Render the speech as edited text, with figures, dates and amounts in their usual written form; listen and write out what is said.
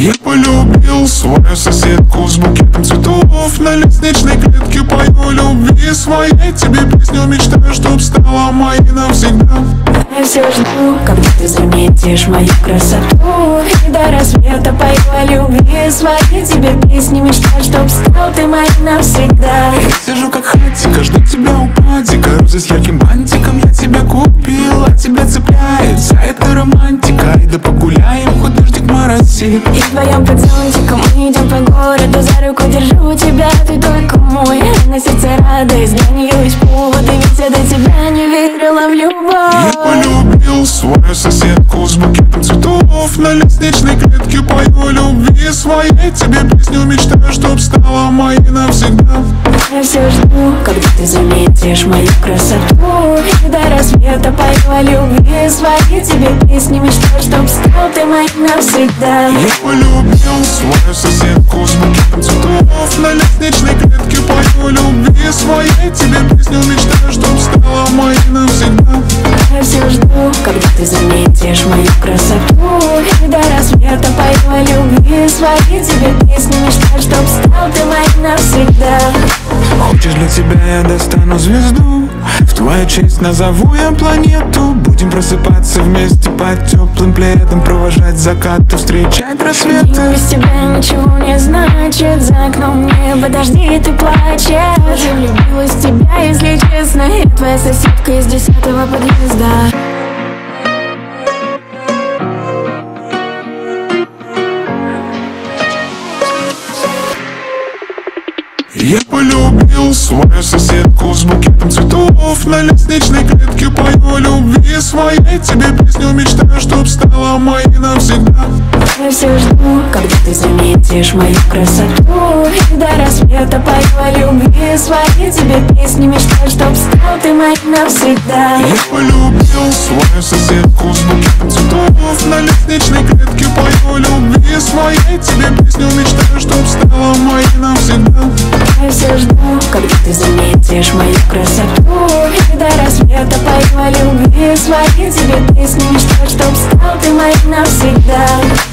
Я полюбил свою соседку с букетом цветов. На лестничной клетке пою любви своей. Тебе песню мечтаю, чтоб стала моей навсегда. Я все жду, когда ты заметишь мою красоту. И до рассвета пою о любви своей. Тебе песни мечтаю, чтоб стал ты моей навсегда. Я сижу как хатика, жду тебя у падика. Розы с ярким бантиком я тебя купил. А тебя цепляется эта романтика. И да погуляем, хоть дождик моросит. И вдвоем под зонтиком мы идем по городу. За руку держу тебя, ты только мой. На сердце радость, для нее есть поводы. Ведь я до тебя не верила в любовь. Я полюбил свою соседку с букетом цветов. На лестничной клетке пою любви своей. Тебе песню мечтаю, чтоб стала моей навсегда. Я все жду, когда ты заметишь мою красоту. И до рассвета пою о любви своей. Тебе песни мечтаю, чтоб стал ты моей навсегда. Я полюбил свою соседку с букетом цветов. На лестничной клетке пою любви своей. Тебе песню мечтаю, чтоб стала моей навсегда. Я все жду, когда ты заметишь мою красоту. И до рассвета пою о любви своей. Тебе песни мечтаю, чтоб стал ты моей навсегда. Хочешь, для тебя я достану звезду. В твою честь назову я планету. Будем просыпаться вместе под теплым пледом. Провожать закаты, встречать рассветы. Без тебя ничего не значит. За окном небо, дожди, ты плачешь. Я влюбилась в тебя, если честно. Я твоя соседка из 10-го подъезда. Я полюбил свою соседку с букетом цветов. На лестничной клетке пою любви своей. Тебе песню мечтаю, чтоб стала моей навсегда. Я все жду, когда ты заметишь мою красоту. И до рассвета пою о любви своей. Тебе песни мечтаю, чтоб стал ты моей навсегда. Я полюбил свою соседку с букетом цветов. На лестничной клетке пою любви своей. Тебе песню мечтаю, чтоб стала моей навсегда. Я все жду, когда ты заметишь мою красоту. И до рассвета пою о любви своей. Тебе песни мечтаю, чтоб стал ты моей навсегда.